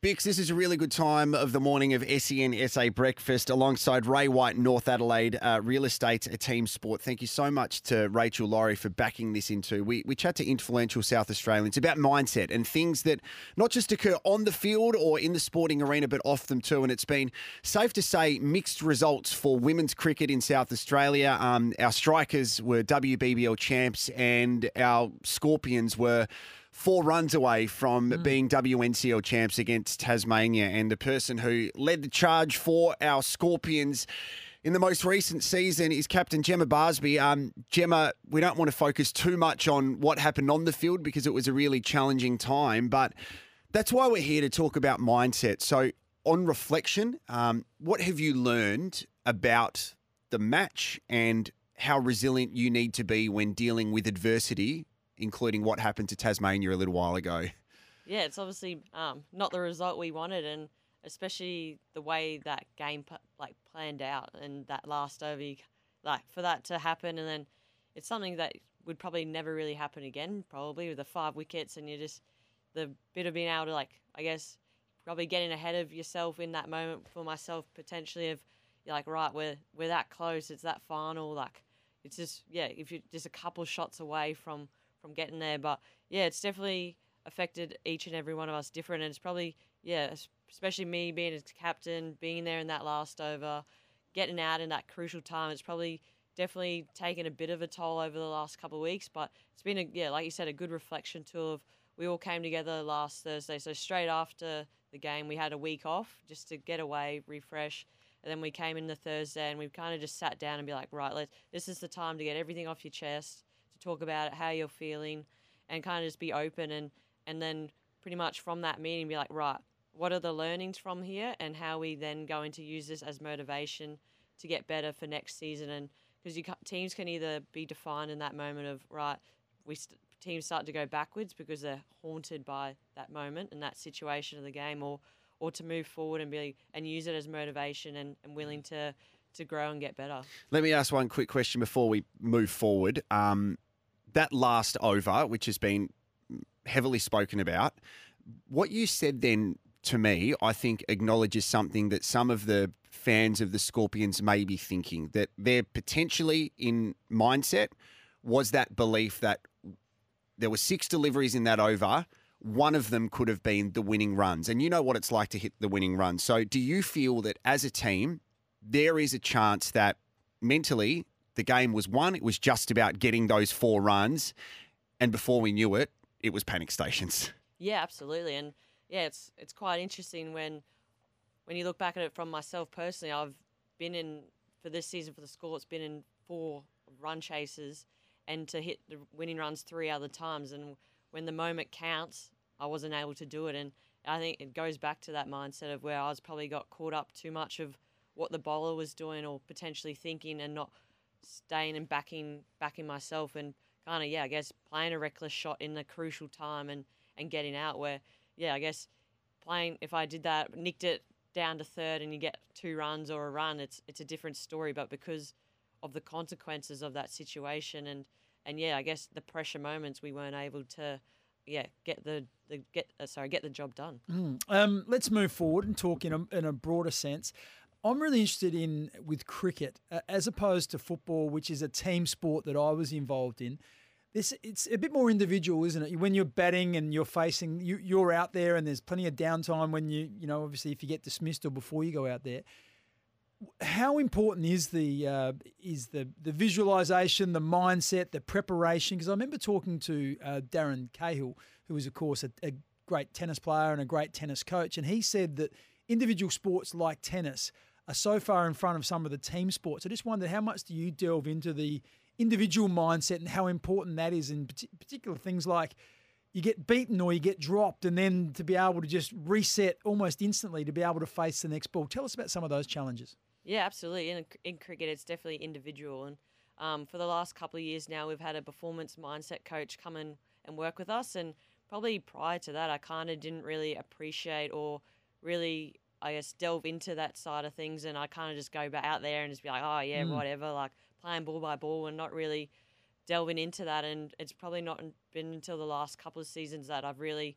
Bix, this is a really good time of the morning of SEN SA Breakfast alongside Ray White, North Adelaide Real Estate, a team sport. Thank you so much to Rachel Laurie for backing this into. We chat to influential South Australians about mindset and things that not just occur on the field or in the sporting arena, but off them too. And it's been safe to say mixed results for women's cricket in South Australia. Our strikers were WBBL champs and our Scorpions were 4 runs away from being WNCL champs against Tasmania. And the person who led the charge for our Scorpions in the most recent season is Captain Gemma Barsby. Gemma, we don't want to focus too much on what happened on the field because it was a really challenging time, but that's why we're here to talk about mindset. So on reflection, what have you learned about the match and how resilient you need to be when dealing with adversity, including what happened to Tasmania a little while ago? Yeah, it's obviously not the result we wanted, and especially the way that game planned out and that last over, for that to happen, and then it's something that would probably never really happen again, probably with the 5 wickets, and the bit of being able to probably getting ahead of yourself in that moment for myself potentially of right, we're that close, it's that final, it's just if you're just a couple shots away from getting there. But it's definitely affected each and every one of us different, and it's probably especially me being a captain, being there in that last over, getting out in that crucial time. It's probably definitely taken a bit of a toll over the last couple of weeks, but it's been like you said, a good reflection too of we all came together last Thursday. So straight after the game, we had a week off just to get away, refresh. And then we came in the Thursday and we kind of just sat down and be like, right, this is the time to get everything off your chest, to talk about how you're feeling and kind of just be open. And then pretty much from that meeting, be like, right, what are the learnings from here and how are we then going to use this as motivation to get better for next season? And because teams can either be defined in that moment of, right, teams start to go backwards because they're haunted by that moment and that situation of the game, or to move forward and use it as motivation and willing to grow and get better. Let me ask one quick question before we move forward. That last over, which has been heavily spoken about, what you said then to me, I think acknowledges something that some of the fans of the Scorpions may be thinking, that they're potentially in mindset was that belief that there were 6 deliveries in that over. One of them could have been the winning runs. And you know what it's like to hit the winning run. So do you feel that as a team, there is a chance that mentally the game was won? It was just about getting those 4 runs. And before we knew it, it was panic stations. Yeah, absolutely. And it's quite interesting when you look back at it from myself personally. I've been in, for this season for the Score, it's been in 4 run chases and to hit the winning runs 3 other times. And when the moment counts, I wasn't able to do it. And I think it goes back to that mindset of where I was probably got caught up too much of what the bowler was doing or potentially thinking and not staying and backing myself and kind of, I guess, playing a reckless shot in the crucial time and getting out where, I guess, playing, if I did that, nicked it down to third and you get 2 runs or a run, it's a different story. But because of the consequences of that situation and I guess the pressure moments, we weren't able to get the job done. Let's move forward and talk in a broader sense. I'm really interested with cricket as opposed to football, which is a team sport that I was involved in. It's a bit more individual, isn't it? When you're batting and you're facing, you're out there, and there's plenty of downtime when you obviously if you get dismissed or before you go out there. How important is the visualization, the mindset, the preparation? Because I remember talking to Darren Cahill, who is, of course, a great tennis player and a great tennis coach, and he said that individual sports like tennis are so far in front of some of the team sports. I just wondered, how much do you delve into the individual mindset and how important that is in particular things like you get beaten or you get dropped and then to be able to just reset almost instantly to be able to face the next ball? Tell us about some of those challenges. Yeah, absolutely. In cricket, it's definitely individual. And for the last couple of years now, we've had a performance mindset coach come in and work with us. And probably prior to that, I kind of didn't really appreciate or really, I guess, delve into that side of things. And I kind of just go back out there and just be like, whatever, like playing ball by ball and not really delving into that. And it's probably not been until the last couple of seasons that I've really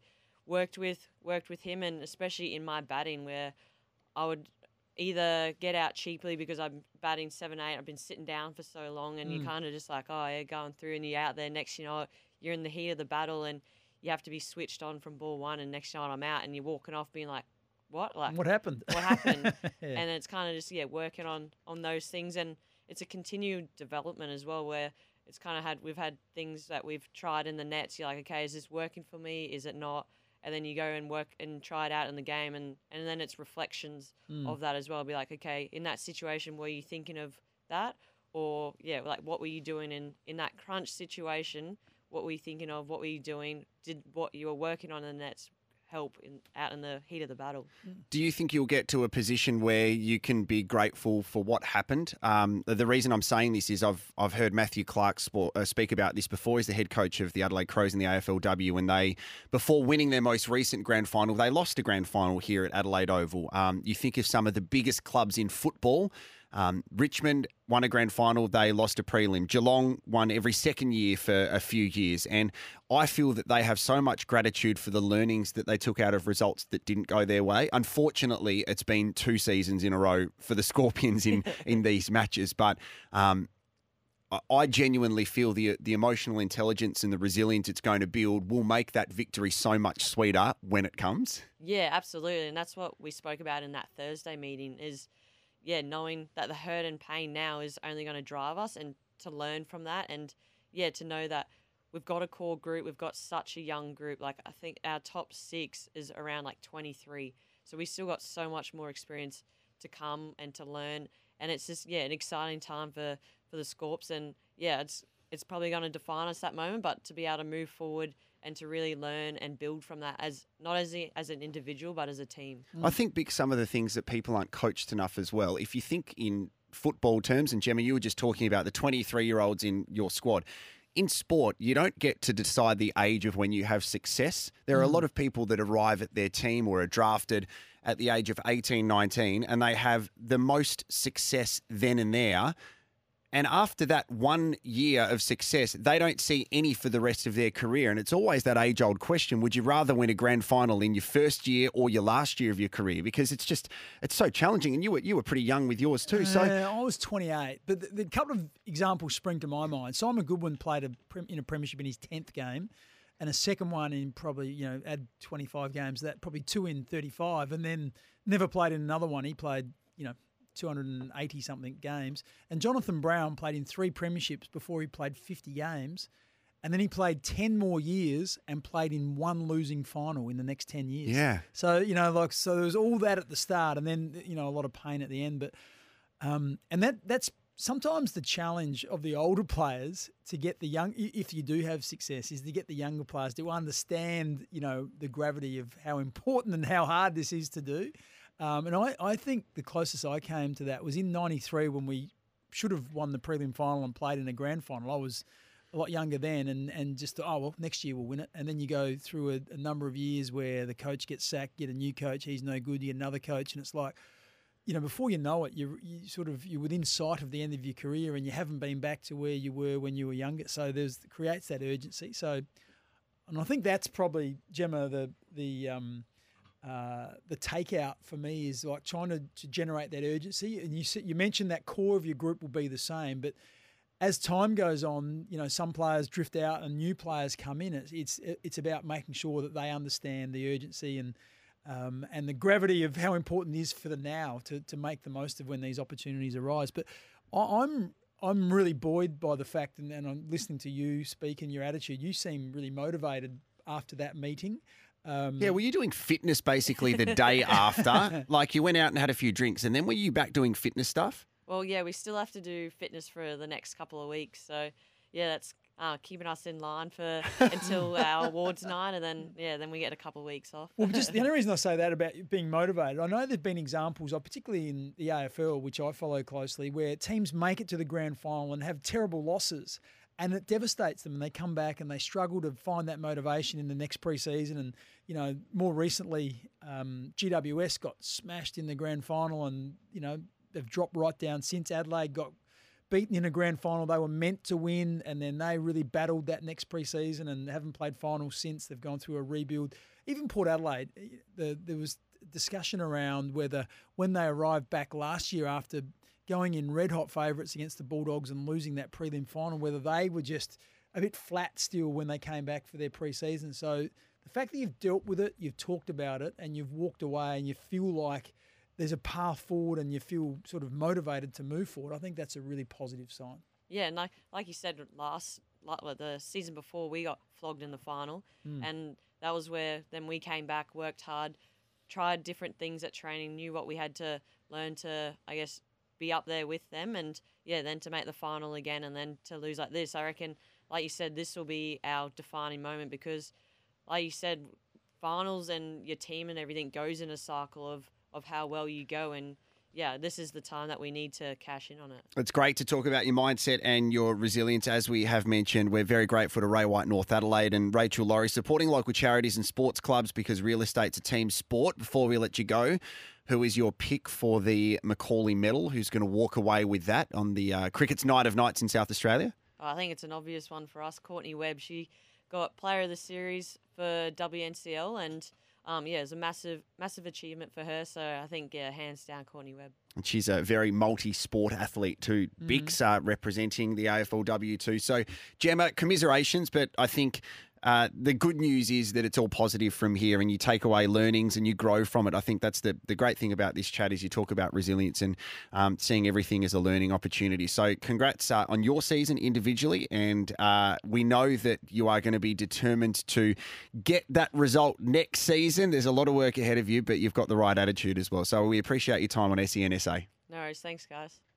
worked with him, and especially in my batting where I would either get out cheaply because I'm batting 7-8, I've been sitting down for so long, and you kind of just like, oh, yeah, going through, and you're out there. Next, you're in the heat of the battle, and you have to be switched on from ball one, and next time I'm out, and you're walking off being like, what? Like, what happened? What happened? Yeah. And it's kind of just, working on those things, and it's a continued development as well, where it's kind of we've had things that we've tried in the nets. You're like, okay, is this working for me? Is it not? And then you go and work and try it out in the game, and then it's reflections of that as well. Be like, okay, in that situation, were you thinking of that? Or, like, what were you doing in that crunch situation? What were you thinking of? What were you doing? Did what you were working on in the nets help out in the heat of the battle? Do you think you'll get to a position where you can be grateful for what happened? The reason I'm saying this is I've heard Matthew Clark speak about this before. He's the head coach of the Adelaide Crows in the AFLW, and before winning their most recent grand final, they lost a grand final here at Adelaide Oval. You think of some of the biggest clubs in football. Richmond won a grand final. They lost a prelim. Geelong won every second year for a few years. And I feel that they have so much gratitude for the learnings that they took out of results that didn't go their way. Unfortunately, it's been 2 seasons in a row for the Scorpions in these matches. But I genuinely feel the emotional intelligence and the resilience it's going to build will make that victory so much sweeter when it comes. Yeah, absolutely. And that's what we spoke about in that Thursday meeting is, knowing that the hurt and pain now is only going to drive us, and to learn from that, and to know that we've got a core group. We've got such a young group. Like, I think our top 6 is around like 23. So we still got so much more experience to come and to learn. And it's just, an exciting time for the Scorps. And it's probably going to define us that moment, but to be able to move forward and to really learn and build from that not as an individual, but as a team. I think some of the things that people aren't coached enough as well. If you think in football terms, and Gemma, you were just talking about the 23-year-olds in your squad. In sport, you don't get to decide the age of when you have success. There are a lot of people that arrive at their team or are drafted at the age of 18, 19, and they have the most success then and there. And after that 1 year of success, they don't see any for the rest of their career. And it's always that age-old question, would you rather win a grand final in your first year or your last year of your career? Because it's so challenging. And you were pretty young with yours too. So I was 28. But the couple of examples spring to my mind. Simon Goodwin played in a premiership in his 10th game, and a second one in probably, add 25 games, that probably 2 in 35, and then never played in another one. He played, 280-something games. And Jonathan Brown played in 3 premierships before he played 50 games. And then he played 10 more years and played in 1 losing final in the next 10 years. Yeah. So, so there was all that at the start, and then, a lot of pain at the end. But and that's sometimes the challenge of the older players to get the young, if you do have success, is to get the younger players to understand, the gravity of how important and how hard this is to do. And I think the closest I came to that was in 93 when we should have won the prelim final and played in a grand final. I was a lot younger then and just thought, next year we'll win it. And then you go through a number of years where the coach gets sacked, get a new coach, he's no good, you get another coach, and it's like, before you know it, you're within sight of the end of your career and you haven't been back to where you were when you were younger. So creates that urgency. So, and I think that's probably, Gemma, the takeout for me is like trying to generate that urgency. And you mentioned that core of your group will be the same, but as time goes on, some players drift out and new players come in. It's about making sure that they understand the urgency and the gravity of how important it is for the now to make the most of when these opportunities arise. But I'm really buoyed by the fact, and I'm listening to you speak and your attitude. You seem really motivated after that meeting. Were you doing fitness basically the day after? Like you went out and had a few drinks, and then were you back doing fitness stuff? Well, we still have to do fitness for the next couple of weeks. So, that's keeping us in line for until our awards night, and then we get a couple of weeks off. Well, just the only reason I say that about being motivated, I know there've been examples, particularly in the AFL, which I follow closely, where teams make it to the grand final and have terrible losses, and it devastates them, and they come back and they struggle to find that motivation in the next pre-season. And, more recently, GWS got smashed in the grand final and, they've dropped right down since. Adelaide got beaten in a grand final they were meant to win, and then they really battled that next pre-season and haven't played finals since. They've gone through a rebuild. even Port Adelaide, there was discussion around whether when they arrived back last year after going in red-hot favourites against the Bulldogs and losing that prelim final, whether they were just a bit flat still when they came back for their pre-season. So the fact that you've dealt with it, you've talked about it, and you've walked away and you feel like there's a path forward and you feel sort of motivated to move forward, I think that's a really positive sign. Yeah, and like you said, the season before, we got flogged in the final, and that was where then we came back, worked hard, tried different things at training, knew what we had to learn to, I guess, be up there with them, and then to make the final again and then to lose like this. I reckon, like you said, this will be our defining moment because, like you said, finals and your team and everything goes in a cycle of how well you go, and this is the time that we need to cash in on it. It's great to talk about your mindset and your resilience. As we have mentioned, we're very grateful to Ray White North Adelaide and Rachel Laurie supporting local charities and sports clubs because real estate's a team sport. Before we let you go, who is your pick for the Macaulay Medal? Who's going to walk away with that on the Cricket's Night of Nights in South Australia? I think it's an obvious one for us. Courtney Webb, she got Player of the Series for WNCL, and it was a massive achievement for her. So I think, hands down, Courtney Webb. And she's a very multi-sport athlete too. Bix representing the AFLW too. So, Gemma, commiserations, but I think the good news is that it's all positive from here and you take away learnings and you grow from it. I think that's the great thing about this chat is you talk about resilience and seeing everything as a learning opportunity. So congrats on your season individually, and we know that you are going to be determined to get that result next season. There's a lot of work ahead of you, but you've got the right attitude as well. So we appreciate your time on SENSA. No worries. Thanks, guys.